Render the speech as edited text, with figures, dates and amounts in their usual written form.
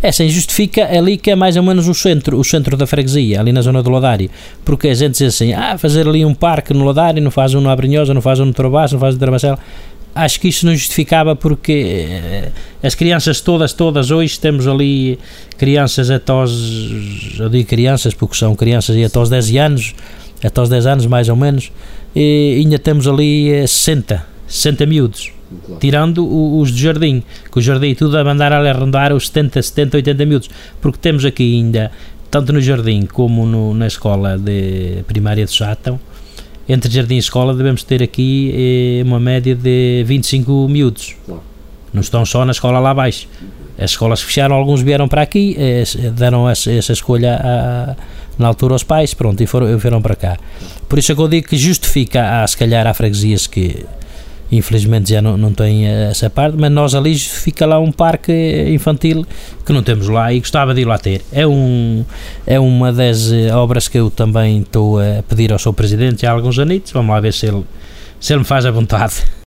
Assim, justifica ali que é mais ou menos o centro da freguesia, ali na zona do Ladário, porque a gente diz assim, fazer ali um parque no Ladário, não faz um no Abrinhosa, não faz um no Torbaço, não faz um no Tramacela. Acho que isso não justificava, porque as crianças todas hoje, temos ali crianças até aos, eu digo crianças porque são crianças e até aos 10 anos mais ou menos, e ainda temos ali 60 miúdos, claro. Tirando os do jardim, que o jardim tudo a mandar a rondar os 70, 80 miúdos, porque temos aqui ainda, tanto no jardim como na escola de primária de Sátão, entre jardim e escola devemos ter aqui uma média de 25 miúdos, claro. Não estão só na escola lá abaixo, as escolas fecharam, alguns vieram para aqui, deram essa escolha na altura aos pais, pronto, e foram para cá. Por isso é que eu digo que justifica, se calhar há freguesias que infelizmente já não têm essa parte, mas nós ali fica lá um parque infantil que não temos lá e gostava de ir lá ter. É uma das obras que eu também estou a pedir ao Sr. Presidente já há alguns anitos. Vamos lá ver se ele me faz a vontade.